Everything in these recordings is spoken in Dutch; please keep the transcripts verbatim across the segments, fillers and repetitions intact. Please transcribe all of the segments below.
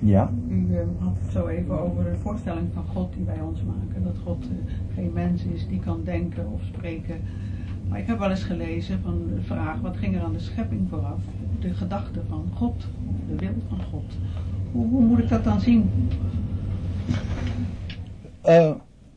Ja. U uh, had het zo even over de voorstelling van God die wij ons maken. Dat God uh, geen mens is die kan denken of spreken. Maar ik heb wel eens gelezen van de vraag, wat ging er aan de schepping vooraf? De gedachte van God, de wil van God. Hoe, hoe moet ik dat dan zien? Uh,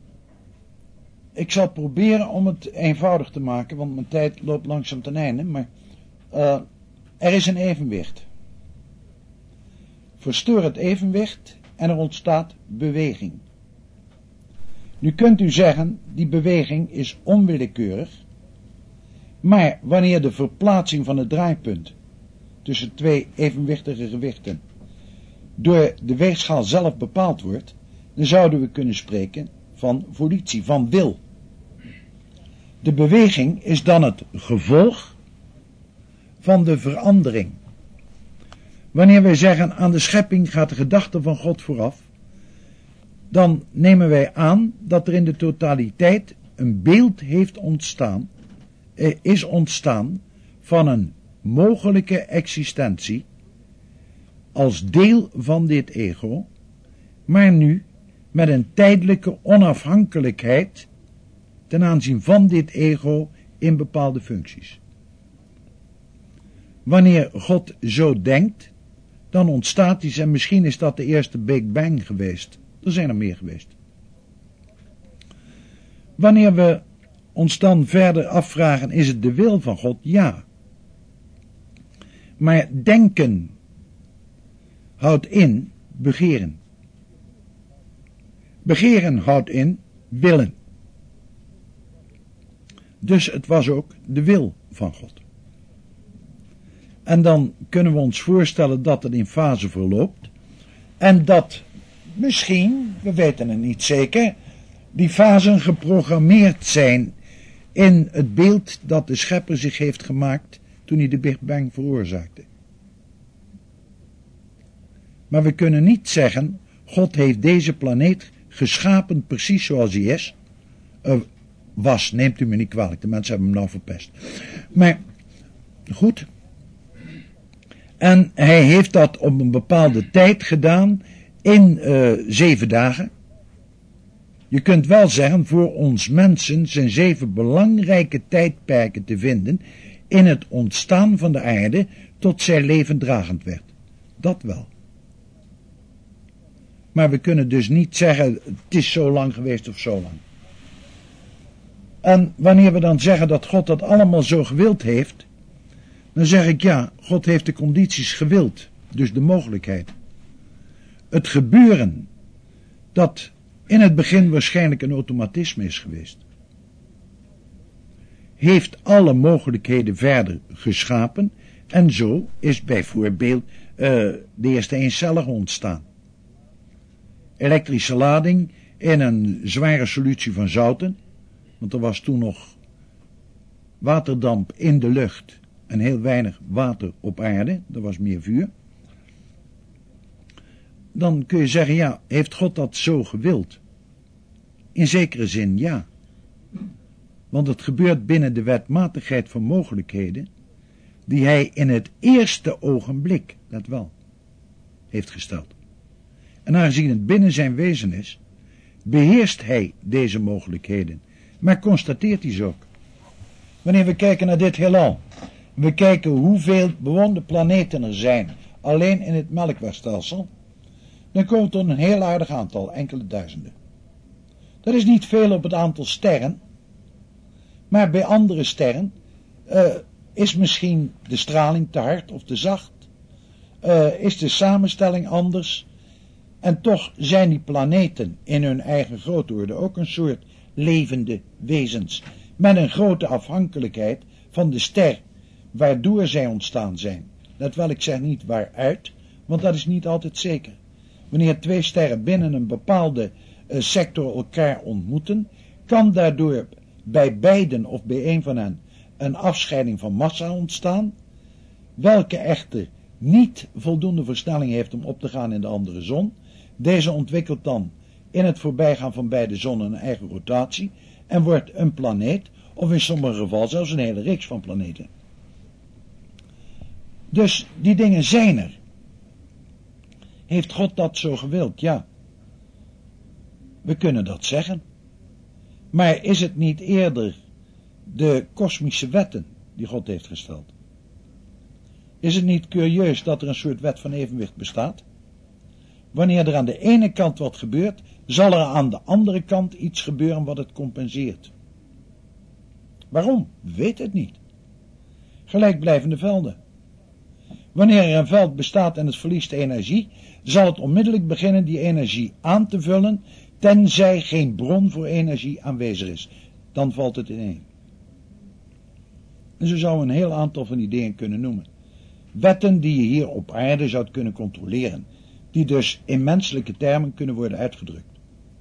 ik zal proberen om het eenvoudig te maken, want mijn tijd loopt langzaam ten einde. Maar uh, er is een evenwicht. Versteur het evenwicht en er ontstaat beweging. Nu kunt u zeggen, die beweging is onwillekeurig. Maar wanneer de verplaatsing van het draaipunt tussen twee evenwichtige gewichten door de weegschaal zelf bepaald wordt, dan zouden we kunnen spreken van volitie, van wil. De beweging is dan het gevolg van de verandering. Wanneer wij zeggen aan de schepping gaat de gedachte van God vooraf, dan nemen wij aan dat er in de totaliteit een beeld heeft ontstaan, eh, is ontstaan van een mogelijke existentie als deel van dit ego, maar nu met een tijdelijke onafhankelijkheid ten aanzien van dit ego in bepaalde functies. Wanneer God zo denkt, dan ontstaat iets, en misschien is dat de eerste Big Bang geweest. Er zijn er meer geweest. Wanneer we ons dan verder afvragen, is het de wil van God? Ja. Maar denken houdt in begeren. Begeren houdt in willen. Dus het was ook de wil van God. En dan kunnen we ons voorstellen dat het in fase verloopt. En dat misschien, we weten het niet zeker, die fasen geprogrammeerd zijn in het beeld dat de schepper zich heeft gemaakt toen hij de Big Bang veroorzaakte. Maar we kunnen niet zeggen, God heeft deze planeet geschapen precies zoals hij is. Uh, was, neemt u me niet kwalijk, de mensen hebben hem nou verpest. Maar, goed. En hij heeft dat op een bepaalde tijd gedaan in uh, zeven dagen. Je kunt wel zeggen, voor ons mensen zijn zeven belangrijke tijdperken te vinden in het ontstaan van de aarde tot zij levenddragend werd. Dat wel. Maar we kunnen dus niet zeggen, het is zo lang geweest of zo lang. En wanneer we dan zeggen dat God dat allemaal zo gewild heeft, dan zeg ik ja, God heeft de condities gewild, dus de mogelijkheid. Het gebeuren, dat in het begin waarschijnlijk een automatisme is geweest, heeft alle mogelijkheden verder geschapen en zo is bijvoorbeeld uh, de eerste eencellige ontstaan. Elektrische lading in een zware solutie van zouten, want er was toen nog waterdamp in de lucht en heel weinig water op aarde, er was meer vuur. Dan kun je zeggen, ja, heeft God dat zo gewild? In zekere zin, ja. Want het gebeurt binnen de wetmatigheid van mogelijkheden, die hij in het eerste ogenblik, dat wel, heeft gesteld. En aangezien het binnen zijn wezen is, beheerst hij deze mogelijkheden, maar constateert hij ze ook. Wanneer we kijken naar dit heelal, we kijken hoeveel bewoonde planeten er zijn, alleen in het Melkwegstelsel, dan komen we tot een heel aardig aantal, enkele duizenden. Dat is niet veel op het aantal sterren, maar bij andere sterren uh, is misschien de straling te hard of te zacht, uh, is de samenstelling anders, en toch zijn die planeten in hun eigen grootorde ook een soort levende wezens, met een grote afhankelijkheid van de ster, waardoor zij ontstaan zijn. Dat wil ik zeg niet waaruit, want dat is niet altijd zeker. Wanneer twee sterren binnen een bepaalde uh, sector elkaar ontmoeten, kan daardoor bij beiden of bij een van hen een afscheiding van massa ontstaan, welke echter niet voldoende versnelling heeft om op te gaan in de andere zon. Deze ontwikkelt dan in het voorbijgaan van beide zonnen een eigen rotatie en wordt een planeet, of in sommige gevallen zelfs een hele reeks van planeten. Dus die dingen zijn er. Heeft God dat zo gewild? Ja. We kunnen dat zeggen. Maar is het niet eerder de kosmische wetten die God heeft gesteld? Is het niet curieus dat er een soort wet van evenwicht bestaat? Wanneer er aan de ene kant wat gebeurt, zal er aan de andere kant iets gebeuren wat het compenseert. Waarom? We weten het niet. Gelijkblijvende velden. Wanneer er een veld bestaat en het verliest energie, zal het onmiddellijk beginnen die energie aan te vullen, tenzij geen bron voor energie aanwezig is. Dan valt het ineen. En zo zou een heel aantal van die dingen kunnen noemen. Wetten die je hier op aarde zou kunnen controleren, die dus in menselijke termen kunnen worden uitgedrukt.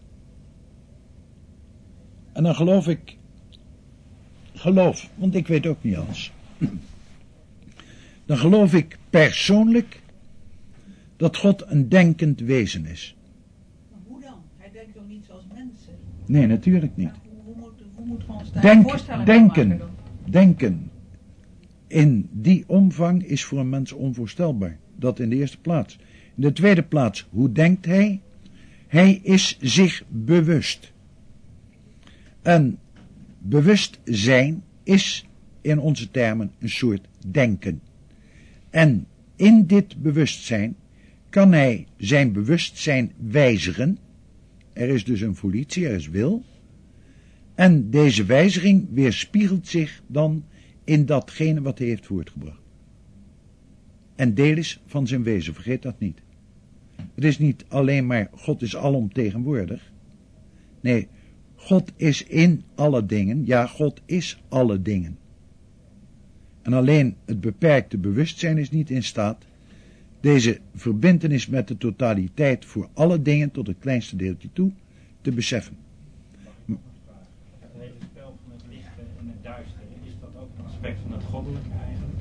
En dan geloof ik, geloof, want ik weet ook niet alles. Dan geloof ik persoonlijk dat God een denkend wezen is. Maar hoe dan? Hij denkt toch niet zoals mensen? Nee, natuurlijk niet. Ja, hoe, hoe, moet, hoe moeten we ons daar Denk, voorstellen denken, maken dan? denken in die omvang is voor een mens onvoorstelbaar. Dat in de eerste plaats. In de tweede plaats, hoe denkt hij? Hij is zich bewust. En bewustzijn is in onze termen een soort denken. En in dit bewustzijn kan hij zijn bewustzijn wijzigen. Er is dus een volitie, er is wil. En deze wijziging weerspiegelt zich dan in datgene wat hij heeft voortgebracht. En deel is van zijn wezen, vergeet dat niet. Het is niet alleen maar God is alomtegenwoordig. Nee, God is in alle dingen. Ja, God is alle dingen. En alleen het beperkte bewustzijn is niet in staat deze verbintenis met de totaliteit voor alle dingen tot het kleinste deeltje toe te beseffen. Het hele spel van het lichte en het duistere, is dat ook een aspect van het goddelijke eigenlijk?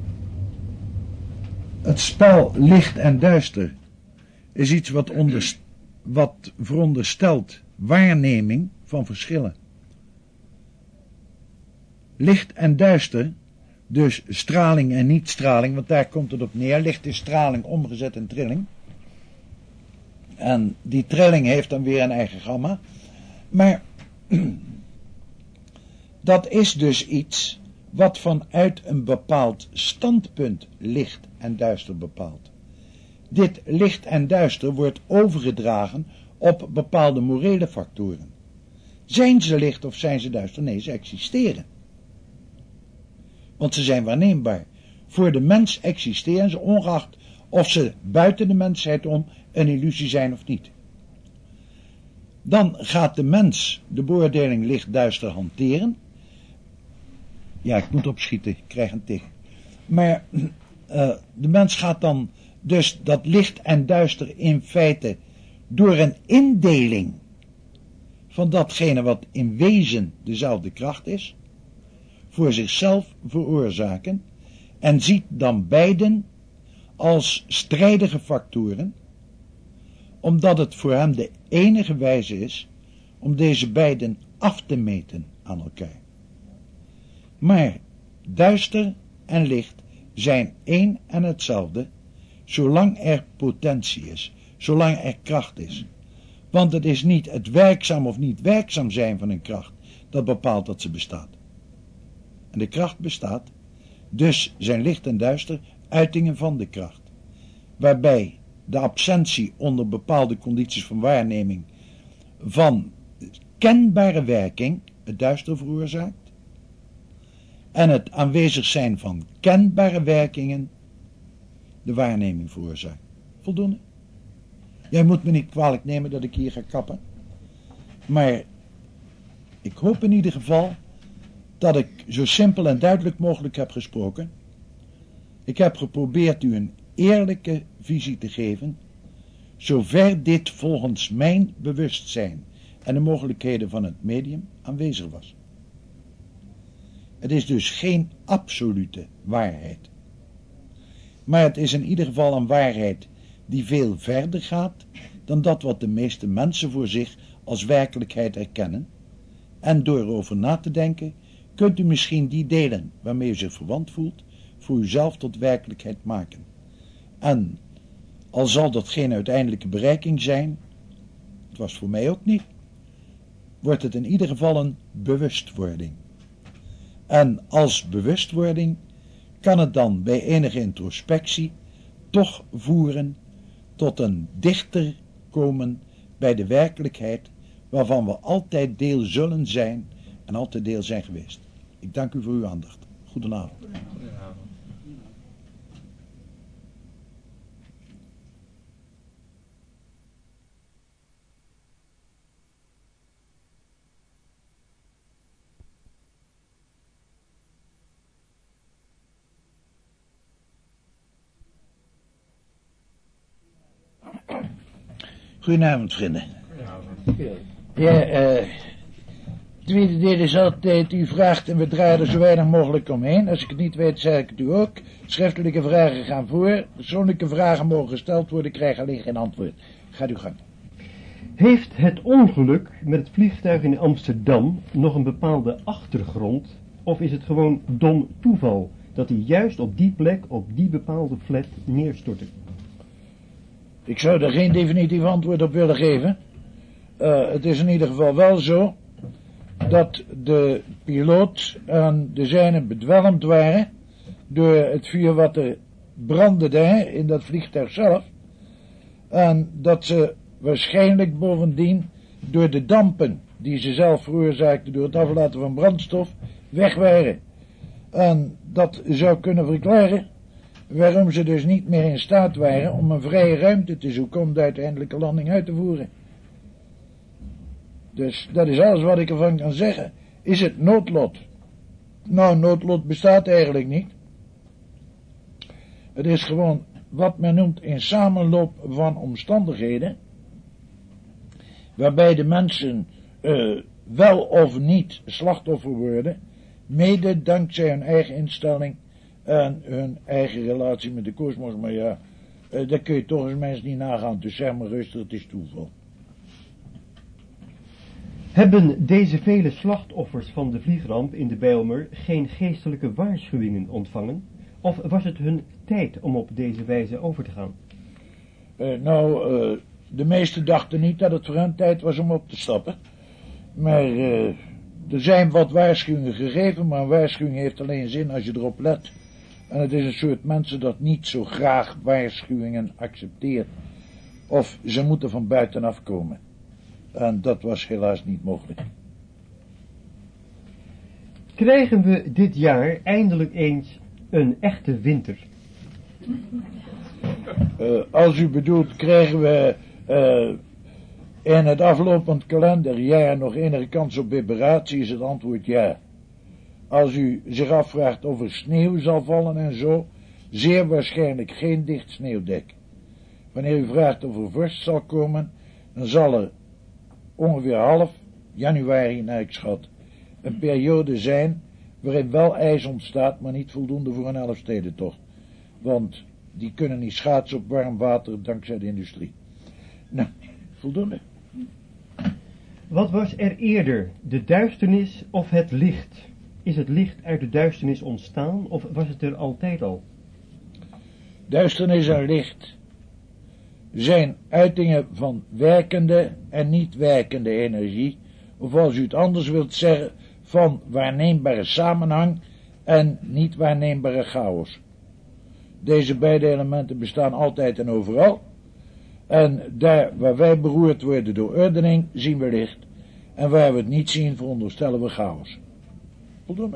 Het spel licht en duister is iets wat, onder, wat veronderstelt waarneming van verschillen. Licht en duister, dus straling en niet-straling, want daar komt het op neer. Licht is straling omgezet in trilling. En die trilling heeft dan weer een eigen gamma. Maar dat is dus iets wat vanuit een bepaald standpunt licht en duister bepaalt. Dit licht en duister wordt overgedragen op bepaalde morele factoren. Zijn ze licht of zijn ze duister? Nee, ze existeren. Want ze zijn waarneembaar. Voor de mens existeren ze, ongeacht of ze buiten de mensheid om een illusie zijn of niet. Dan gaat de mens de beoordeling licht-duister hanteren. Ja, ik moet opschieten, ik krijg een tik. Maar uh, de mens gaat dan dus dat licht en duister in feite door een indeling van datgene wat in wezen dezelfde kracht is, voor zichzelf veroorzaken en ziet dan beiden als strijdige factoren, omdat het voor hem de enige wijze is om deze beiden af te meten aan elkaar. Maar duister en licht zijn één en hetzelfde, zolang er potentie is, zolang er kracht is. Want het is niet het werkzaam of niet werkzaam zijn van een kracht dat bepaalt dat ze bestaat. En de kracht bestaat, dus zijn licht en duister uitingen van de kracht, waarbij de absentie onder bepaalde condities van waarneming van kenbare werking het duister veroorzaakt, en het aanwezig zijn van kenbare werkingen de waarneming veroorzaakt. Voldoende? Jij moet me niet kwalijk nemen dat ik hier ga kappen, maar ik hoop in ieder geval dat ik zo simpel en duidelijk mogelijk heb gesproken. Ik heb geprobeerd u een eerlijke visie te geven, zover dit volgens mijn bewustzijn en de mogelijkheden van het medium aanwezig was. Het is dus geen absolute waarheid. Maar het is in ieder geval een waarheid die veel verder gaat dan dat wat de meeste mensen voor zich als werkelijkheid erkennen. En door erover na te denken, kunt u misschien die delen waarmee u zich verwant voelt, voor uzelf tot werkelijkheid maken. En Al zal dat geen uiteindelijke bereiking zijn, het was voor mij ook niet, wordt het in ieder geval een bewustwording. En als bewustwording kan het dan bij enige introspectie toch voeren tot een dichter komen bij de werkelijkheid waarvan we altijd deel zullen zijn en altijd deel zijn geweest. Ik dank u voor uw aandacht. Goedenavond. Goedenavond. Goedenavond, vrienden. Goedenavond. Ja, eh... tweede deel is altijd, u vraagt en we draaien er zo weinig mogelijk omheen. Als ik het niet weet, zeg ik het u ook. Schriftelijke vragen gaan voor. Persoonlijke vragen mogen gesteld worden, krijgen alleen geen antwoord. Gaat uw gang. Heeft het ongeluk met het vliegtuig in Amsterdam nog een bepaalde achtergrond? Of is het gewoon dom toeval dat hij juist op die plek, op die bepaalde flat neerstortte? Ik zou daar geen definitief antwoord op willen geven. Uh, het is in ieder geval wel zo dat de piloot en de zijnen bedwelmd waren door het vuur wat er brandde daar in dat vliegtuig zelf. En dat ze waarschijnlijk bovendien door de dampen die ze zelf veroorzaakten door het aflaten van brandstof weg waren. En dat zou kunnen verklaren waarom ze dus niet meer in staat waren om een vrije ruimte te zoeken om de uiteindelijke landing uit te voeren. Dus dat is alles wat ik ervan kan zeggen. Is het noodlot? Nou, noodlot bestaat eigenlijk niet. Het is gewoon wat men noemt een samenloop van omstandigheden, waarbij de mensen uh, wel of niet slachtoffer worden, mede dankzij hun eigen instelling en hun eigen relatie met de kosmos. Maar ja, uh, dat kun je toch als mens niet nagaan, dus zeg maar rustig, het is toeval. Hebben deze vele slachtoffers van de vliegramp in de Bijlmer geen geestelijke waarschuwingen ontvangen? Of was het hun tijd om op deze wijze over te gaan? Uh, nou, uh, de meesten dachten niet dat het voor hen tijd was om op te stappen. Maar uh, er zijn wat waarschuwingen gegeven, maar een waarschuwing heeft alleen zin als je erop let. En het is een soort mensen dat niet zo graag waarschuwingen accepteert. Of ze moeten van buitenaf komen. En dat was helaas niet mogelijk. Krijgen we dit jaar eindelijk eens een echte winter? Uh, als u bedoelt, krijgen we uh, in het aflopend kalenderjaar nog enige kans op liberatie, is het antwoord ja. Als u zich afvraagt of er sneeuw zal vallen en zo, zeer waarschijnlijk geen dicht sneeuwdek. Wanneer u vraagt of er vorst zal komen, dan zal er ongeveer half januari, naar ik schat, een periode zijn waarin wel ijs ontstaat, maar niet voldoende voor een elfstedentocht. Want die kunnen niet schaatsen op warm water dankzij de industrie. Nou, voldoende. Wat was er eerder, de duisternis of het licht? Is het licht uit de duisternis ontstaan of was het er altijd al? Duisternis en licht zijn uitingen van werkende en niet werkende energie, of als u het anders wilt zeggen, van waarneembare samenhang en niet waarneembare chaos. Deze beide elementen bestaan altijd en overal, en daar waar wij beroerd worden door ordening, zien we licht, en waar we het niet zien, veronderstellen we chaos. Voldoende.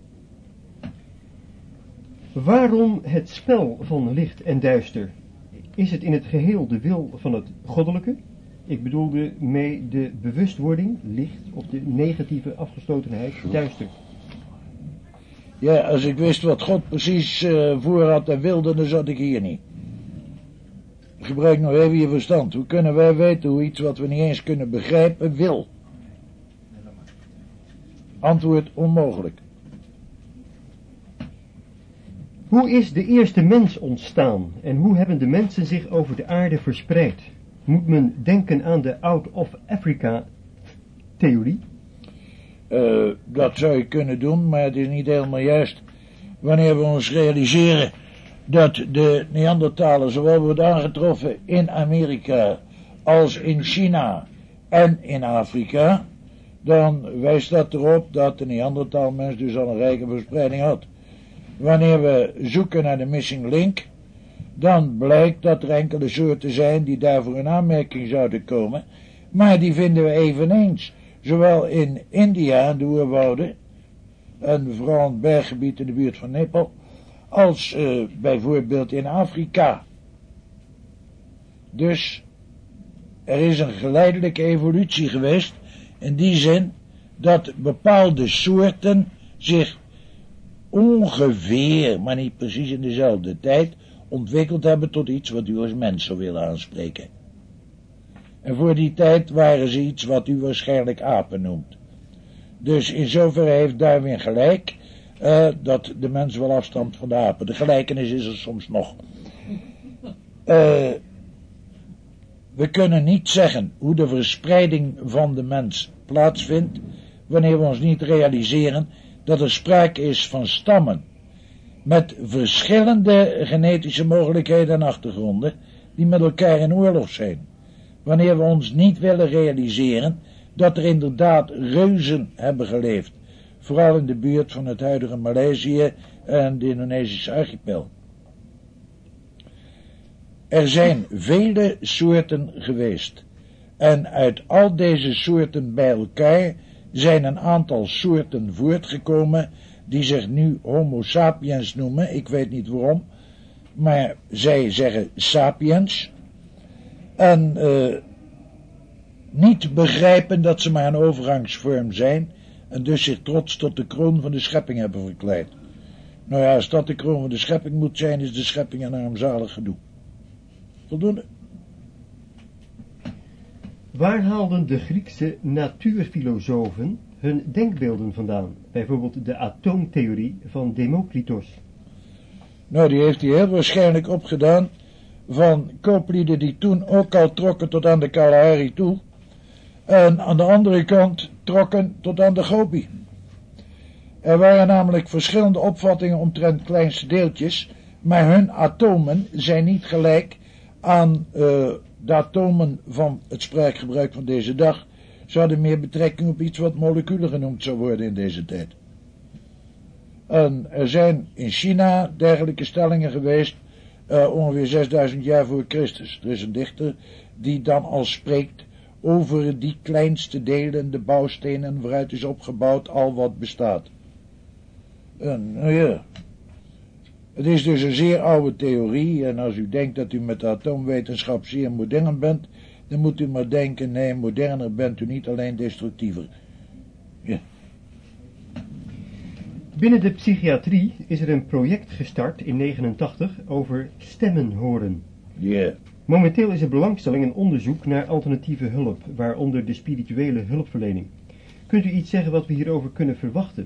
Waarom het spel van licht en duister? Is het in het geheel de wil van het goddelijke? Ik bedoelde mee de bewustwording, licht, of de negatieve afgeslotenheid, duister. Ja, als ik wist wat God precies uh, voor had en wilde, dan zat ik hier niet. Gebruik nog even je verstand. Hoe kunnen wij weten hoe iets wat we niet eens kunnen begrijpen wil? Antwoord onmogelijk. Hoe is de eerste mens ontstaan en hoe hebben de mensen zich over de aarde verspreid? Moet men denken aan de Out of Africa theorie? Uh, dat zou je kunnen doen, maar het is niet helemaal juist. Wanneer we ons realiseren dat de Neandertaler zowel wordt aangetroffen in Amerika als in China en in Afrika, dan wijst dat erop dat de Neandertalmens dus al een rijke verspreiding had. Wanneer we zoeken naar de missing link, dan blijkt dat er enkele soorten zijn die daarvoor in aanmerking zouden komen, maar die vinden we eveneens, zowel in India, de oerwouden, en vooral in het berggebied in de buurt van Nepal, als uh, bijvoorbeeld in Afrika. Dus er is een geleidelijke evolutie geweest, in die zin dat bepaalde soorten zich ongeveer, maar niet precies in dezelfde tijd, ontwikkeld hebben tot iets wat u als mens zou willen aanspreken. En voor die tijd waren ze iets wat u waarschijnlijk apen noemt. Dus in zoverre heeft Darwin gelijk, uh, dat de mens wel afstamt van de apen. De gelijkenis is er soms nog. Uh, we kunnen niet zeggen hoe de verspreiding van de mens plaatsvindt, wanneer we ons niet realiseren dat er sprake is van stammen met verschillende genetische mogelijkheden en achtergronden, die met elkaar in oorlog zijn. Wanneer we ons niet willen realiseren dat er inderdaad reuzen hebben geleefd, vooral in de buurt van het huidige Maleisië en de Indonesische archipel. Er zijn vele soorten geweest, en uit al deze soorten bij elkaar zijn een aantal soorten voortgekomen die zich nu Homo sapiens noemen. Ik weet niet waarom, maar zij zeggen sapiens, en uh, niet begrijpen dat ze maar een overgangsvorm zijn en dus zich trots tot de kroon van de schepping hebben verkleid. Nou ja, als dat de kroon van de schepping moet zijn, is de schepping een armzalig gedoe. Voldoende. Waar haalden de Griekse natuurfilosofen hun denkbeelden vandaan? Bijvoorbeeld de atoomtheorie van Democritus. Nou, die heeft hij heel waarschijnlijk opgedaan van kooplieden die toen ook al trokken tot aan de Kalahari toe, en aan de andere kant trokken tot aan de Gobi. Er waren namelijk verschillende opvattingen omtrent kleinste deeltjes, maar hun atomen zijn niet gelijk aan uh, de atomen van het spraakgebruik van deze dag. Ze hadden meer betrekking op iets wat moleculen genoemd zou worden in deze tijd. En er zijn in China dergelijke stellingen geweest, uh, ongeveer zesduizend jaar voor Christus. Er is een dichter die dan al spreekt over die kleinste delen, de bouwstenen waaruit is opgebouwd al wat bestaat. En, nou ja, het is dus een zeer oude theorie, en als u denkt dat u met de atoomwetenschap zeer modern bent, dan moet u maar denken, nee, moderner bent u niet, alleen destructiever. Ja. Binnen de psychiatrie is er een project gestart in negentien negenentachtig over stemmen horen. Ja. Momenteel is er belangstelling en onderzoek naar alternatieve hulp, waaronder de spirituele hulpverlening. Kunt u iets zeggen wat we hierover kunnen verwachten?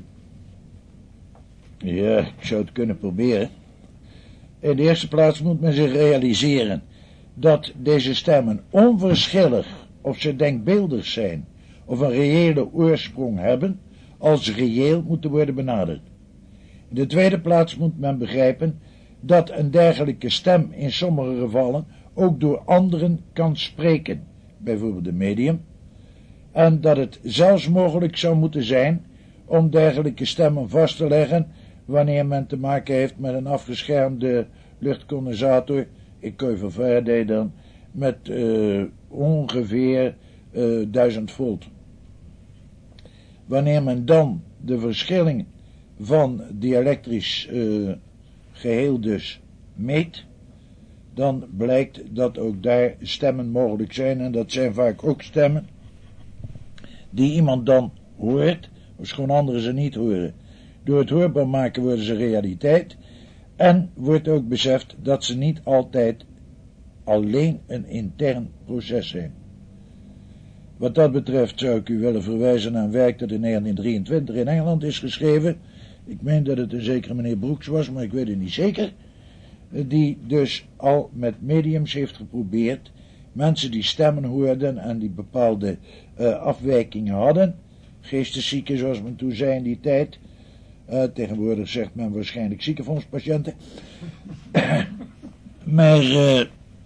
Ja, ik zou het kunnen proberen. In de eerste plaats moet men zich realiseren dat deze stemmen, onverschillig of ze denkbeeldig zijn of een reële oorsprong hebben, als reëel moeten worden benaderd. In de tweede plaats moet men begrijpen dat een dergelijke stem in sommige gevallen ook door anderen kan spreken, bijvoorbeeld een medium, en dat het zelfs mogelijk zou moeten zijn om dergelijke stemmen vast te leggen wanneer men te maken heeft met een afgeschermde luchtcondensator, ik kan van Faraday dan, met uh, ongeveer uh, duizend volt. Wanneer men dan de verschilling van die elektrisch uh, geheel dus meet, dan blijkt dat ook daar stemmen mogelijk zijn, en dat zijn vaak ook stemmen die iemand dan hoort, of gewoon anderen ze niet horen. Door het hoorbaar maken worden ze realiteit, en wordt ook beseft dat ze niet altijd alleen een intern proces zijn. Wat dat betreft zou ik u willen verwijzen naar een werk dat in negentien drieëntwintig in Engeland is geschreven. Ik meen dat het een zekere meneer Brooks was, maar ik weet het niet zeker. Die dus al met mediums heeft geprobeerd mensen die stemmen hoorden en die bepaalde uh, afwijkingen hadden, geesteszieken zoals men toen zei in die tijd, Uh, tegenwoordig zegt men waarschijnlijk ziekenfondspatiënten. maar uh,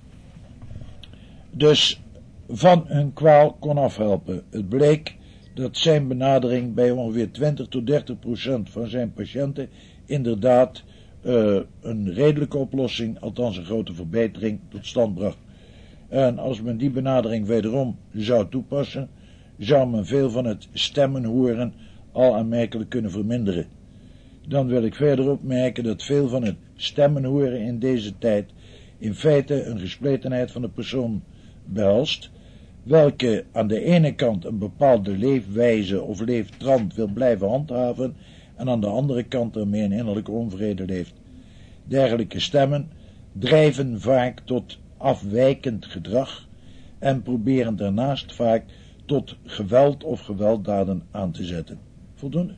dus van hun kwaal kon afhelpen. Het bleek dat zijn benadering bij ongeveer twintig tot dertig procent van zijn patiënten inderdaad uh, een redelijke oplossing, althans een grote verbetering, tot stand bracht. En als men die benadering wederom zou toepassen, zou men veel van het stemmen horen al aanmerkelijk kunnen verminderen. Dan wil ik verder opmerken dat veel van het stemmen horen in deze tijd in feite een gespletenheid van de persoon behelst, welke aan de ene kant een bepaalde leefwijze of leeftrand wil blijven handhaven en aan de andere kant ermee een innerlijke onvrede leeft. Dergelijke stemmen drijven vaak tot afwijkend gedrag en proberen daarnaast vaak tot geweld of gewelddaden aan te zetten. Voldoende?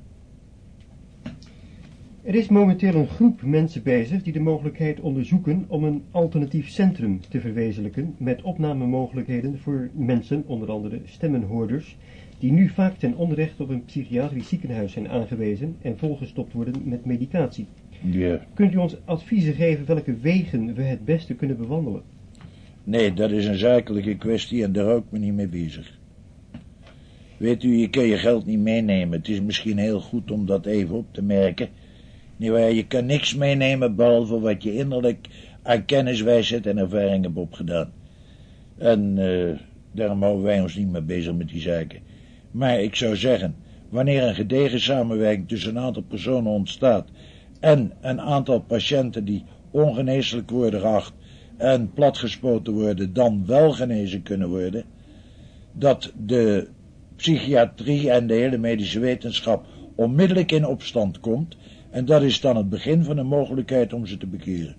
Er is momenteel een groep mensen bezig die de mogelijkheid onderzoeken om een alternatief centrum te verwezenlijken met opnamemogelijkheden voor mensen, onder andere stemmenhoorders, die nu vaak ten onrechte op een psychiatrisch ziekenhuis zijn aangewezen en volgestopt worden met medicatie. Ja. Kunt u ons adviezen geven welke wegen we het beste kunnen bewandelen? Nee, dat is een zakelijke kwestie en daar hou ik me niet mee bezig. Weet u, je kan je geld niet meenemen. Het is misschien heel goed om dat even op te merken. Nietwaar, je kan niks meenemen behalve wat je innerlijk aan kennis, wijsheid en ervaring hebt opgedaan. En uh, daarom houden wij ons niet meer bezig met die zaken. Maar ik zou zeggen, wanneer een gedegen samenwerking tussen een aantal personen ontstaat en een aantal patiënten die ongeneeslijk worden geacht en platgespoten worden, dan wel genezen kunnen worden, dat de psychiatrie en de hele medische wetenschap onmiddellijk in opstand komt, en dat is dan het begin van de mogelijkheid om ze te bekeren.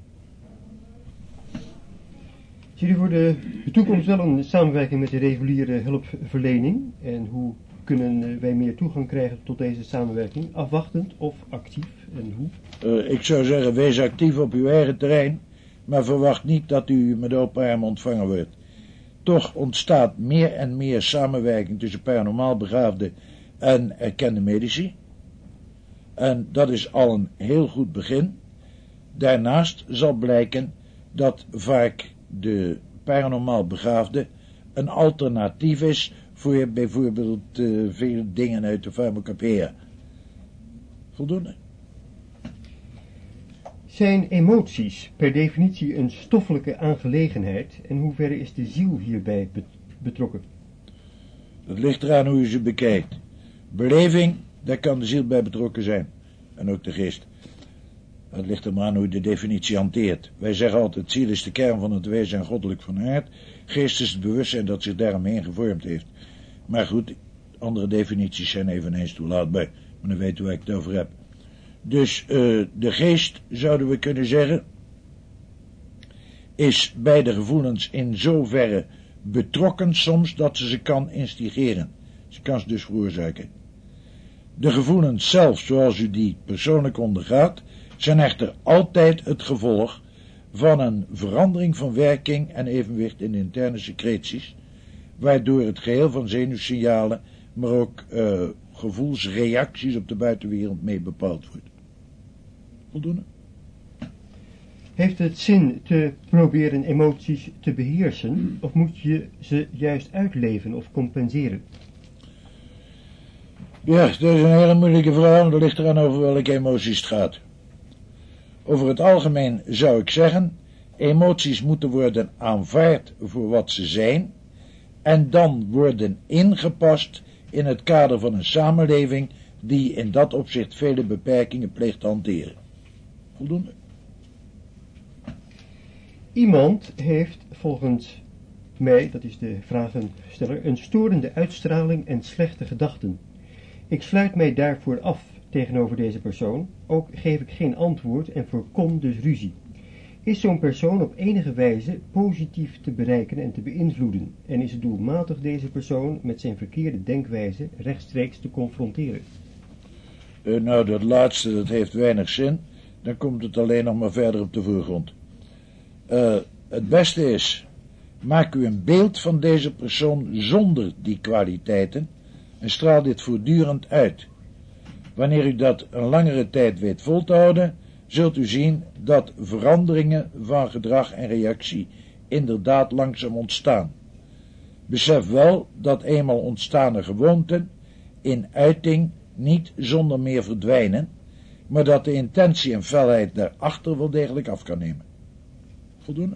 Ziet u voor de toekomst wel een samenwerking met de reguliere hulpverlening? En hoe kunnen wij meer toegang krijgen tot deze samenwerking? Afwachtend of actief? En hoe? Uh, ik zou zeggen, wees actief op uw eigen terrein, maar verwacht niet dat u met open armen ontvangen wordt. Toch ontstaat meer en meer samenwerking tussen paranormaal begaafden en erkende medici. En dat is al een heel goed begin. Daarnaast zal blijken dat vaak de paranormaal begaafde een alternatief is voor bijvoorbeeld uh, veel dingen uit de farmacopea. Voldoende? Zijn emoties per definitie een stoffelijke aangelegenheid en hoe ver is de ziel hierbij betrokken? Dat ligt eraan hoe je ze bekijkt. Beleving, daar kan de ziel bij betrokken zijn. En ook de geest. Het ligt er maar aan hoe je de definitie hanteert. Wij zeggen altijd, ziel is de kern van het wezen en goddelijk van aard. Geest is het bewustzijn dat zich daaromheen gevormd heeft. Maar goed, andere definities zijn eveneens toelaatbaar. Maar dan weten we waar ik het over heb. Dus uh, de geest, zouden we kunnen zeggen, is bij de gevoelens in zoverre betrokken soms dat ze ze kan instigeren. Ze kan ze dus veroorzaken. De gevoelens zelf, zoals u die persoonlijk ondergaat, zijn echter altijd het gevolg van een verandering van werking en evenwicht in de interne secreties, waardoor het geheel van zenuwsignalen, maar ook uh, gevoelsreacties op de buitenwereld mee bepaald wordt. Voldoende? Heeft het zin te proberen emoties te beheersen, of moet je ze juist uitleven of compenseren? Ja, dat is een hele moeilijke vraag, dat ligt eraan over welke emoties het gaat. Over het algemeen zou ik zeggen, emoties moeten worden aanvaard voor wat ze zijn, en dan worden ingepast in het kader van een samenleving die in dat opzicht vele beperkingen pleegt te hanteren. Voldoende? Iemand heeft volgens mij, dat is de vragensteller, een storende uitstraling en slechte gedachten. Ik sluit mij daarvoor af tegenover deze persoon, ook geef ik geen antwoord en voorkom dus ruzie. Is zo'n persoon op enige wijze positief te bereiken en te beïnvloeden en is het doelmatig deze persoon met zijn verkeerde denkwijze rechtstreeks te confronteren? Uh, nou, dat laatste, dat heeft weinig zin. Dan komt het alleen nog maar verder op de voorgrond. Uh, het beste is, maak u een beeld van deze persoon zonder die kwaliteiten en straal dit voortdurend uit. Wanneer u dat een langere tijd weet vol te houden, zult u zien dat veranderingen van gedrag en reactie inderdaad langzaam ontstaan. Besef wel dat eenmaal ontstane gewoonten in uiting niet zonder meer verdwijnen, maar dat de intentie en felheid daarachter wel degelijk af kan nemen. Voldoende?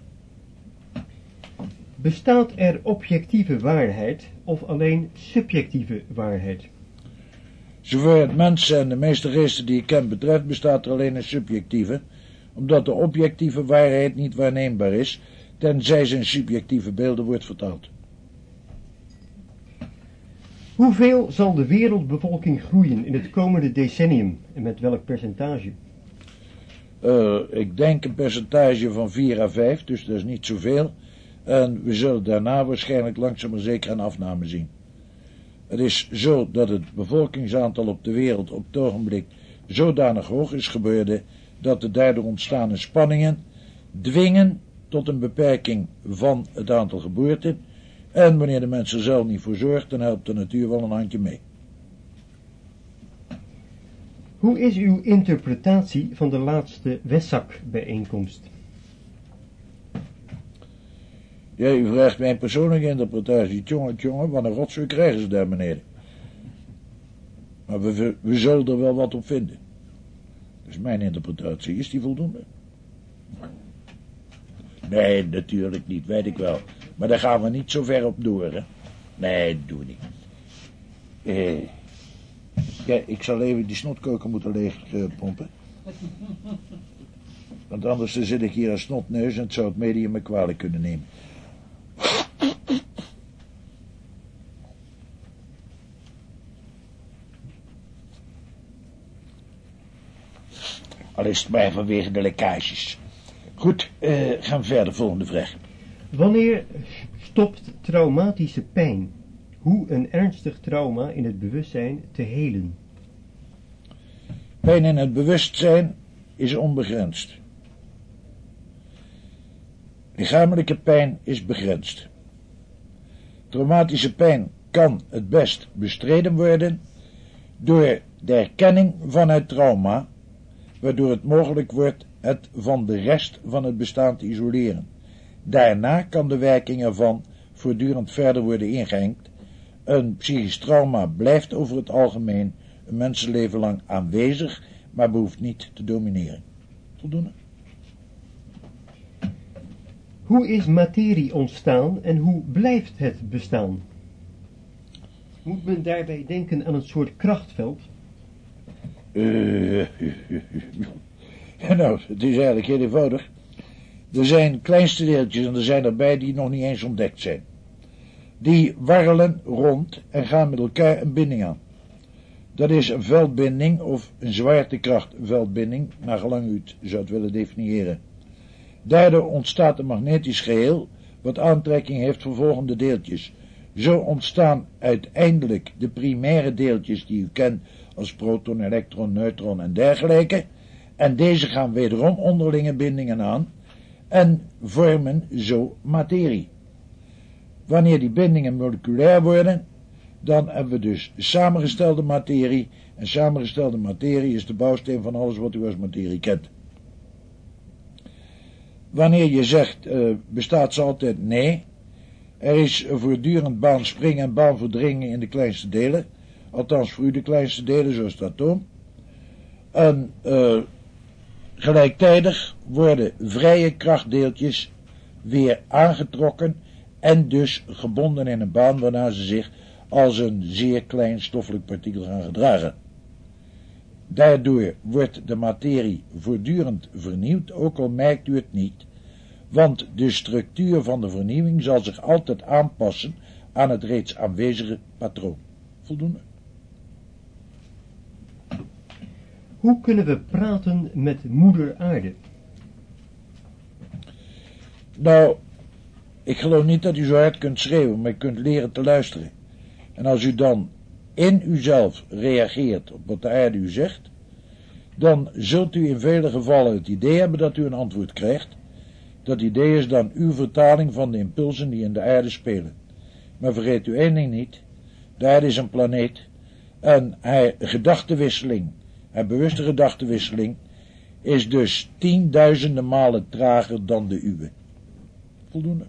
Bestaat er objectieve waarheid of alleen subjectieve waarheid? Zover het mensen en de meeste geesten die ik ken betreft, bestaat er alleen een subjectieve, omdat de objectieve waarheid niet waarneembaar is, tenzij zijn subjectieve beelden wordt vertaald. Hoeveel zal de wereldbevolking groeien in het komende decennium en met welk percentage? Uh, ik denk een percentage van vier à vijf, dus dat is niet zoveel. En we zullen daarna waarschijnlijk langzaam maar zeker een afname zien. Het is zo dat het bevolkingsaantal op de wereld op het ogenblik zodanig hoog is geworden, dat de daardoor ontstane spanningen dwingen tot een beperking van het aantal geboorten. En wanneer de mens er zelf niet voor zorgt, dan helpt de natuur wel een handje mee. Hoe is uw interpretatie van de laatste Wesak-bijeenkomst? Ja, u vraagt mijn persoonlijke interpretatie. Tjonge, tjonge, wat een rotzooi krijgen ze daar beneden. Maar we, we, we zullen er wel wat op vinden. Dat is mijn interpretatie. Is die voldoende? Nee, natuurlijk niet, weet ik wel. Maar daar gaan we niet zo ver op door, hè. Nee, dat doen we niet. Eh, ja, ik zal even die snotkoker moeten leegpompen. Want anders zit ik hier als snotneus en het zou het medium me kwalijk kunnen nemen. Al is het maar vanwege de lekkages. Goed, uh, gaan we verder. Volgende vraag. Wanneer stopt traumatische pijn? Hoe een ernstig trauma in het bewustzijn te helen? Pijn in het bewustzijn is onbegrensd. Lichamelijke pijn is begrensd. Traumatische pijn kan het best bestreden worden door de erkenning van het trauma, waardoor het mogelijk wordt het van de rest van het bestaan te isoleren. Daarna kan de werking ervan voortdurend verder worden ingeëngd. Een psychisch trauma blijft over het algemeen een mensenleven lang aanwezig, maar behoeft niet te domineren. Voldoende? Hoe is materie ontstaan en hoe blijft het bestaan? Moet men daarbij denken aan een soort krachtveld? Uh, ja, nou, het is eigenlijk heel eenvoudig. Er zijn kleinste deeltjes en er zijn erbij die nog niet eens ontdekt zijn. Die warrelen rond en gaan met elkaar een binding aan. Dat is een veldbinding of een zwaartekrachtveldbinding, naar gelang u het zou willen definiëren. Daardoor ontstaat een magnetisch geheel, wat aantrekking heeft voor volgende deeltjes. Zo ontstaan uiteindelijk de primaire deeltjes die u kent als proton, elektron, neutron en dergelijke, en deze gaan wederom onderlinge bindingen aan en vormen zo materie. Wanneer die bindingen moleculair worden, dan hebben we dus samengestelde materie, en samengestelde materie is de bouwsteen van alles wat u als materie kent. Wanneer je zegt, uh, bestaat ze altijd? Nee. Er is voortdurend baanspringen en baanverdringen in de kleinste delen, althans voor u de kleinste delen, zoals het atoom. En uh, gelijktijdig worden vrije krachtdeeltjes weer aangetrokken en dus gebonden in een baan waarna ze zich als een zeer klein stoffelijk partikel gaan gedragen. Daardoor wordt de materie voortdurend vernieuwd, ook al merkt u het niet, want de structuur van de vernieuwing zal zich altijd aanpassen aan het reeds aanwezige patroon. Voldoende? Hoe kunnen we praten met moeder aarde? Nou, ik geloof niet dat u zo hard kunt schreeuwen, maar u kunt leren te luisteren. En als u dan in uzelf reageert op wat de aarde u zegt, dan zult u in vele gevallen het idee hebben dat u een antwoord krijgt. Dat idee is dan uw vertaling van de impulsen die in de aarde spelen. Maar vergeet u één ding niet, de aarde is een planeet, En haar gedachtenwisseling, haar bewuste gedachtenwisseling, is dus tienduizenden malen trager dan de uwe. Voldoende.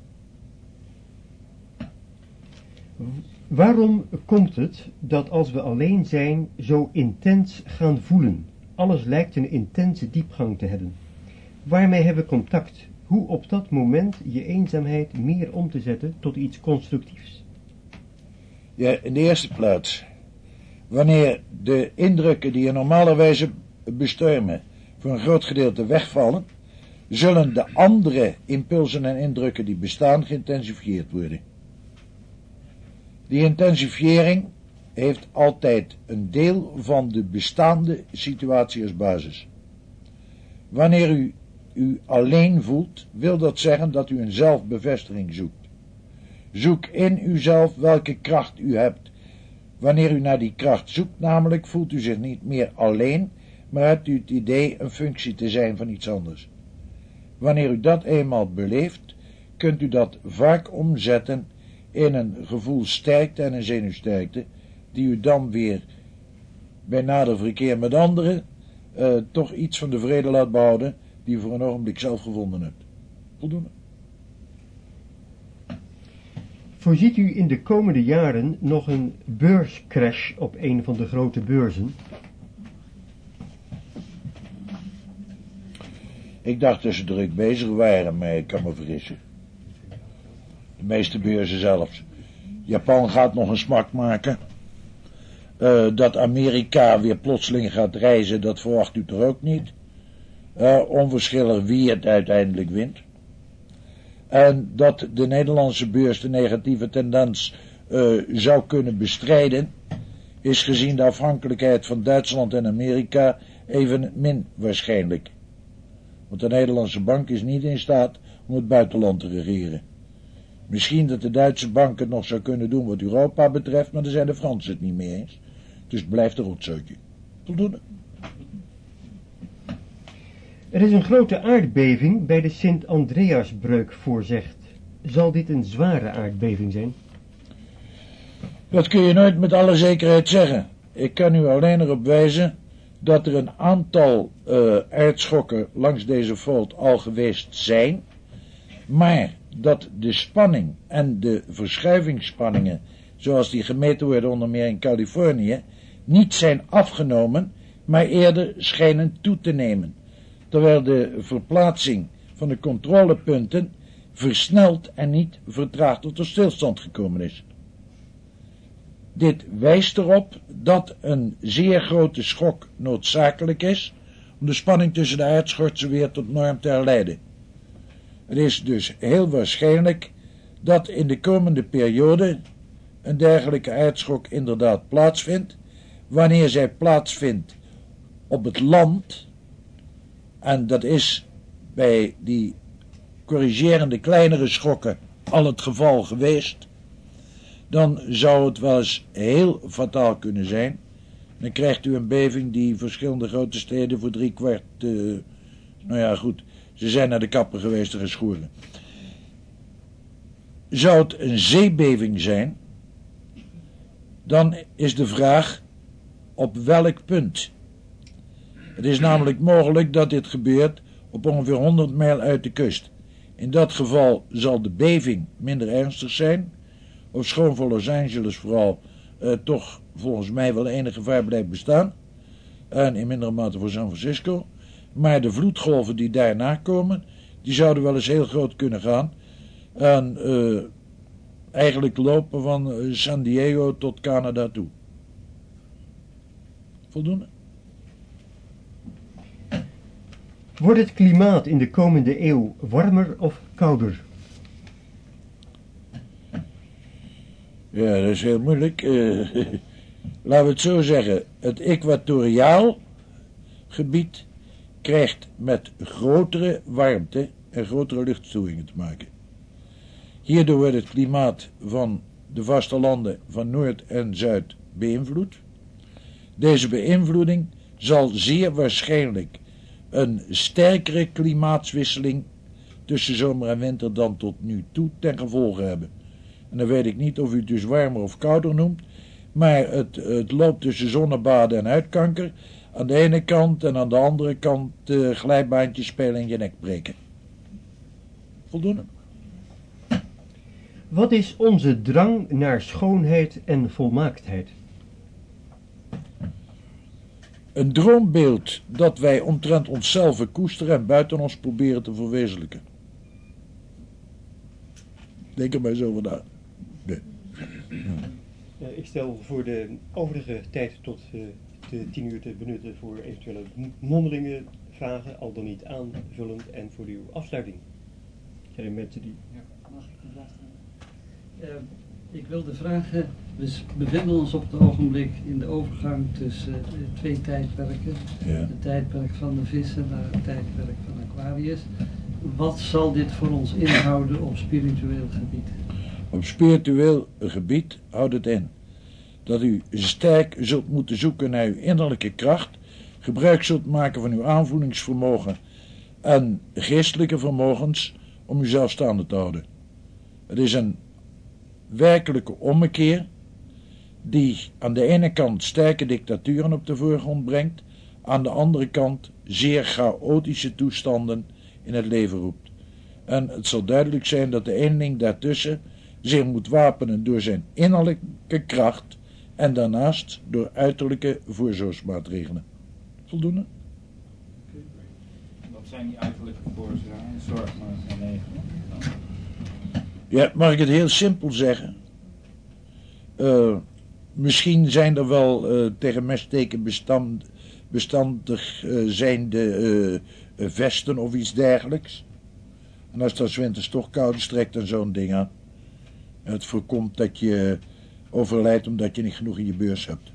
Waarom komt het dat als we alleen zijn zo intens gaan voelen? Alles lijkt een intense diepgang te hebben. Waarmee hebben we contact? Hoe op dat moment je eenzaamheid meer om te zetten tot iets constructiefs? Ja, in de eerste plaats, wanneer de indrukken die je normalerwijze bestormen voor een groot gedeelte wegvallen, zullen de andere impulsen en indrukken die bestaan geïntensifieerd worden. Die intensifiering heeft altijd een deel van de bestaande situatie als basis. Wanneer u u alleen voelt, wil dat zeggen dat u een zelfbevestiging zoekt. Zoek in uzelf welke kracht u hebt. Wanneer u naar die kracht zoekt, namelijk, voelt u zich niet meer alleen, maar hebt u het idee een functie te zijn van iets anders. Wanneer u dat eenmaal beleeft, kunt u dat vaak omzetten in een gevoel sterkte en een zenuwsterkte, die u dan weer bij nader verkeer met anderen uh, toch iets van de vrede laat behouden die u voor een ogenblik zelf gevonden hebt. Voldoende. Voorziet u in de komende jaren nog een beurscrash op een van de grote beurzen? Ik dacht dat ze druk bezig waren, maar ik kan me vergissen. De meeste beurzen zelfs. Japan gaat nog een smak maken. Uh, dat Amerika weer plotseling gaat reizen, dat verwacht u toch ook niet? Uh, onverschillig wie het uiteindelijk wint. En dat de Nederlandse beurs de negatieve tendens uh, zou kunnen bestrijden, is gezien de afhankelijkheid van Duitsland en Amerika evenmin waarschijnlijk. Want de Nederlandse bank is niet in staat om het buitenland te regeren. Misschien dat de Duitse bank het nog zou kunnen doen wat Europa betreft, maar daar zijn de Fransen het niet mee eens. Dus het blijft een rotzootje. Voldoende. Er is een grote aardbeving bij de Sint-Andreasbreuk voorzegd. Zal dit een zware aardbeving zijn? Dat kun je nooit met alle zekerheid zeggen. Ik kan u alleen erop wijzen dat er een aantal uh, aardschokken langs deze fault al geweest zijn, maar dat de spanning en de verschuivingsspanningen, zoals die gemeten worden onder meer in Californië, niet zijn afgenomen, maar eerder schijnen toe te nemen, terwijl de verplaatsing van de controlepunten versneld en niet vertraagd tot een stilstand gekomen is. Dit wijst erop dat een zeer grote schok noodzakelijk is om de spanning tussen de aardschorten weer tot norm te herleiden. Het is dus heel waarschijnlijk dat in de komende periode een dergelijke aardschok inderdaad plaatsvindt. Wanneer zij plaatsvindt op het land, en dat is bij die corrigerende kleinere schokken al het geval geweest, dan zou het wel eens heel fataal kunnen zijn. Dan krijgt u een beving die verschillende grote steden voor drie kwart, uh, nou ja goed, ze zijn naar de kapper geweest en geschoren. Zou het een zeebeving zijn, dan is de vraag op welk punt. Het is namelijk mogelijk dat dit gebeurt op ongeveer honderd mijl uit de kust. In dat geval zal de beving minder ernstig zijn, ofschoon voor Los Angeles vooral uh, toch volgens mij wel enig gevaar blijft bestaan, en in mindere mate voor San Francisco, maar de vloedgolven die daarna komen, die zouden wel eens heel groot kunnen gaan, en uh, eigenlijk lopen van uh, San Diego tot Canada toe. Voldoende? Wordt het klimaat in de komende eeuw warmer of kouder? Ja, dat is heel moeilijk. Uh, laten we het zo zeggen. Het equatoriaal gebied krijgt met grotere warmte en grotere luchtstoringen te maken. Hierdoor wordt het klimaat van de vastelanden van Noord en Zuid beïnvloed. Deze beïnvloeding zal zeer waarschijnlijk een sterkere klimaatswisseling tussen zomer en winter dan tot nu toe ten gevolge hebben. En dan weet ik niet of u het dus warmer of kouder noemt, Maar het, het loopt tussen zonnebaden en huidkanker aan de ene kant en aan de andere kant uh, glijbaantjes spelen en je nek breken. Voldoende? Wat is onze drang naar schoonheid en volmaaktheid? Een droombeeld dat wij omtrent onszelf koesteren en buiten ons proberen te verwezenlijken. Denk er maar zo over na. Nee. Uh, ik stel voor de overige tijd tot uh, de tien uur te benutten voor eventuele mondelinge vragen, al dan niet aanvullend, en voor uw afsluiting. Zijn er mensen die... Ja, mag ik een vraag stellen? Uh, ik wilde vragen, we bevinden ons op het ogenblik in de overgang tussen uh, twee tijdperken. Ja. Het tijdperk van de vissen naar het tijdperk van Aquarius. Wat zal dit voor ons inhouden op spiritueel gebied? Op spiritueel gebied houdt het in dat u sterk zult moeten zoeken naar uw innerlijke kracht, gebruik zult maken van uw aanvoelingsvermogen en geestelijke vermogens om uzelf staande te houden. Het is een werkelijke ommekeer die aan de ene kant sterke dictaturen op de voorgrond brengt, aan de andere kant zeer chaotische toestanden in het leven roept. En het zal duidelijk zijn dat de eenling daartussen zich moet wapenen door zijn innerlijke kracht en daarnaast door uiterlijke voorzorgsmaatregelen. Voldoende? Wat zijn die uiterlijke voorzorgsmaatregelen? Ja, mag ik het heel simpel zeggen? Uh, misschien zijn er wel uh, tegen messteken bestand, bestandig uh, zijnde uh, vesten of iets dergelijks. En als dat 's winters toch koud is, trekt dan zo'n ding aan. Het voorkomt dat je overlijdt omdat je niet genoeg in je beurs hebt.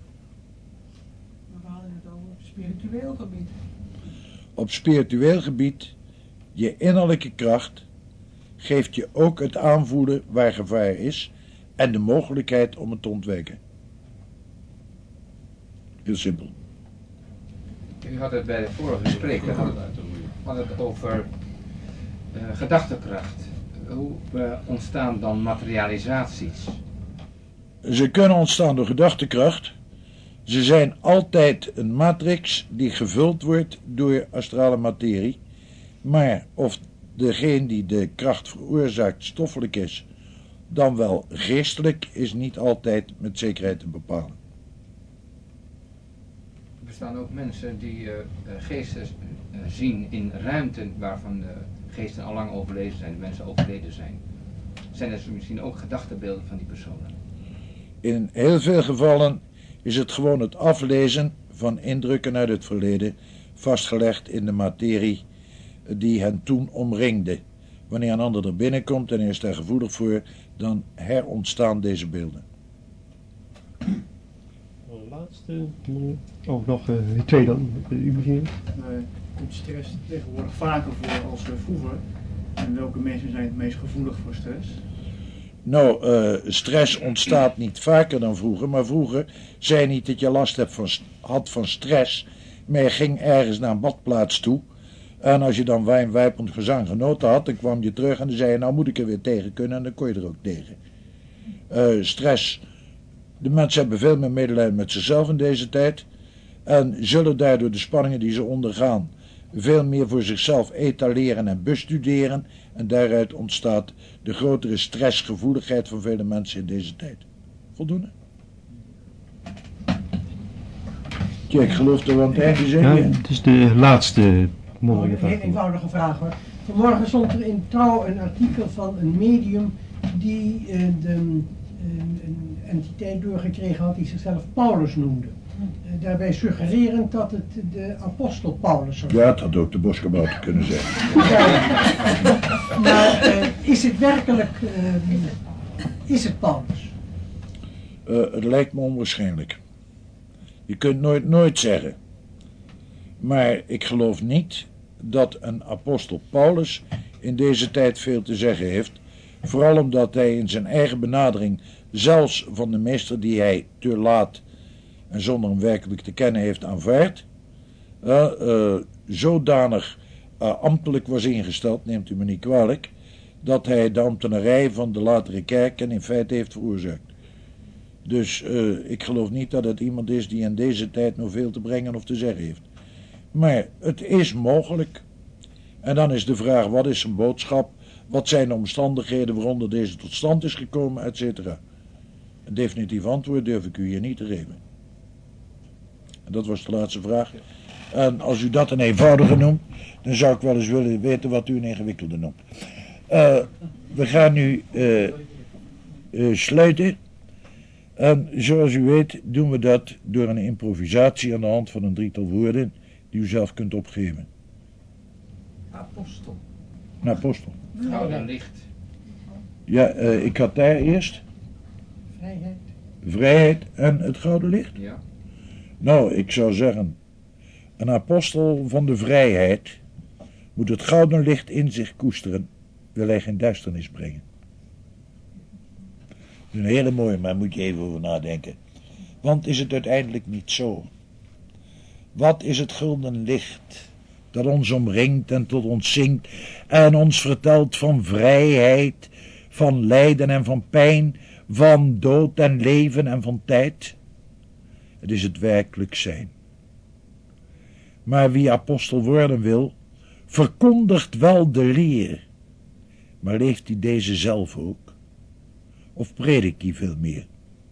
We hadden het over spiritueel gebied. Op spiritueel gebied, je innerlijke kracht geeft je ook het aanvoelen waar gevaar is en de mogelijkheid om het te ontwijken. Heel simpel. U had het bij de vorige spreker had het, had het over uh, gedachtekracht. Hoe uh, ontstaan dan materialisaties? Ze kunnen ontstaan door gedachtekracht. Ze zijn altijd een matrix die gevuld wordt door astrale materie. Maar of degene die de kracht veroorzaakt stoffelijk is, dan wel geestelijk, is niet altijd met zekerheid te bepalen. Er bestaan ook mensen die uh, geesten uh, zien in ruimten waarvan de geesten al lang overleden zijn, de mensen overleden zijn. Zijn er misschien ook gedachtebeelden van die personen? In heel veel gevallen is het gewoon het aflezen van indrukken uit het verleden, vastgelegd in de materie die hen toen omringde. Wanneer een ander er binnenkomt en hij is daar gevoelig voor, dan herontstaan deze beelden. Laatste, oh nog uh, twee dan, u begint. Uh, komt stress tegenwoordig vaker voor als uh, vroeger? En welke mensen zijn het meest gevoelig voor stress? Nou, uh, stress ontstaat niet vaker dan vroeger, maar vroeger zei niet dat je last hebt van, had van stress, maar je ging ergens naar een badplaats toe. En als je dan wijnwijpend gezang genoten had, dan kwam je terug en dan zei je, nou moet ik er weer tegen kunnen, en dan kon je er ook tegen. Uh, stress, de mensen hebben veel meer medelijden met zichzelf in deze tijd en zullen daardoor de spanningen die ze ondergaan veel meer voor zichzelf etaleren en bestuderen, en daaruit ontstaat de grotere stressgevoeligheid van vele mensen in deze tijd. Voldoende? Tja, ik geloof dat we aan het einde zijn. Ja, het is de laatste mondelinge Een heel vraag. eenvoudige vraag hoor. Vanmorgen stond er in Trouw een artikel van een medium die uh, de, uh, een entiteit doorgekregen had die zichzelf Paulus noemde. Uh, daarbij suggererend dat het de apostel Paulus zou zijn. Ja, het had ook de boskabouter kunnen zijn. Ja. Maar uh, is het werkelijk, uh, is het Paulus? Uh, het lijkt me onwaarschijnlijk. Je kunt nooit nooit zeggen. Maar ik geloof niet dat een apostel Paulus in deze tijd veel te zeggen heeft. Vooral omdat hij in zijn eigen benadering, zelfs van de meester die hij te laat en zonder hem werkelijk te kennen heeft aanvaard, uh, uh, zodanig uh, ambtelijk was ingesteld, neemt u me niet kwalijk, dat hij de ambtenarij van de latere kerken in feite heeft veroorzaakt. Dus uh, ik geloof niet dat het iemand is die in deze tijd nog veel te brengen of te zeggen heeft. Maar het is mogelijk. En dan is de vraag, wat is zijn boodschap? Wat zijn de omstandigheden waaronder deze tot stand is gekomen, et cetera. Een definitief antwoord durf ik u hier niet te geven. En dat was de laatste vraag. En als u dat een eenvoudige noemt, dan zou ik wel eens willen weten wat u een ingewikkelde noemt. Uh, we gaan nu uh, uh, sluiten. En zoals u weet doen we dat door een improvisatie aan de hand van een drietal woorden die u zelf kunt opgeven. Apostel. Een apostel. Gouden licht. Ja, uh, ik had daar eerst. Vrijheid. Vrijheid en het gouden licht. Ja. Nou, ik zou zeggen, een apostel van de vrijheid moet het gouden licht in zich koesteren, wil hij geen duisternis brengen. Dat is een hele mooie, maar moet je even over nadenken. Want is het uiteindelijk niet zo? Wat is het gulden licht dat ons omringt en tot ons zingt en ons vertelt van vrijheid, van lijden en van pijn, van dood en leven en van tijd? Het is het werkelijk zijn. Maar wie apostel worden wil, verkondigt wel de leer, maar leeft hij deze zelf ook? Of predikt hij veel meer?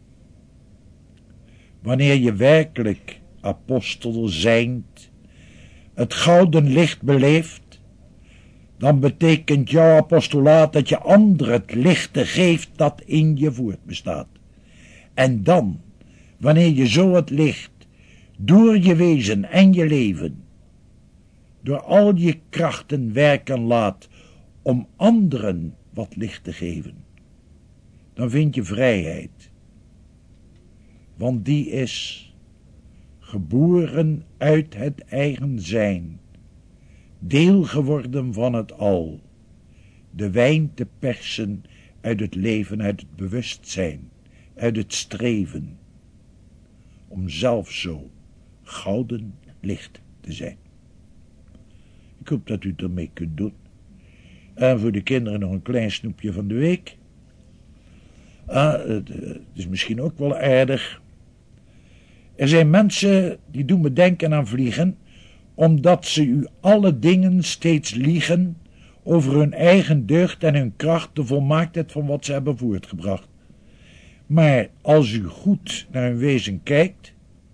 Wanneer je werkelijk apostel zijnd het gouden licht beleeft, dan betekent jouw apostolaat dat je anderen het lichte geeft dat in je voortbestaat. En dan, wanneer je zo het licht door je wezen en je leven, door al je krachten werken laat om anderen wat licht te geven, dan vind je vrijheid. Want die is geboren uit het eigen zijn, deel geworden van het al, de wijn te persen uit het leven, uit het bewustzijn, uit het streven, om zelf zo gouden licht te zijn. Ik hoop dat u het ermee kunt doen. En voor de kinderen nog een klein snoepje van de week. Ah, het, het is misschien ook wel aardig. Er zijn mensen die doen me denken aan vliegen, omdat ze u alle dingen steeds liegen over hun eigen deugd en hun kracht, de volmaaktheid van wat ze hebben voortgebracht. Maar als u goed naar hun wezen kijkt,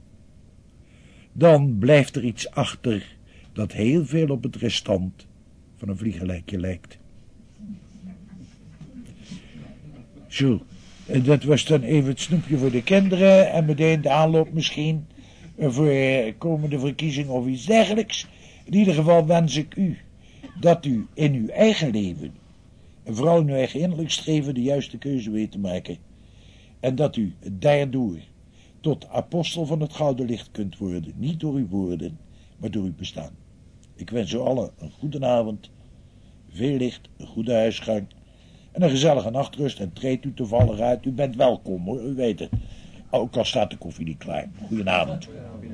dan blijft er iets achter dat heel veel op het restant van een vliegelijkje lijkt. Zo, dat was dan even het snoepje voor de kinderen en meteen de aanloop misschien voor komende verkiezingen of iets dergelijks. In ieder geval wens ik u dat u in uw eigen leven, en vooral in uw eigen innerlijk streven, de juiste keuze weet te maken. En dat u daardoor tot apostel van het gouden licht kunt worden. Niet door uw woorden, maar door uw bestaan. Ik wens u allen een goede avond, veel licht, een goede huisgang en een gezellige nachtrust. En treedt u toevallig uit, u bent welkom hoor, u weet het. Ook al staat de koffie niet klaar. Goedenavond.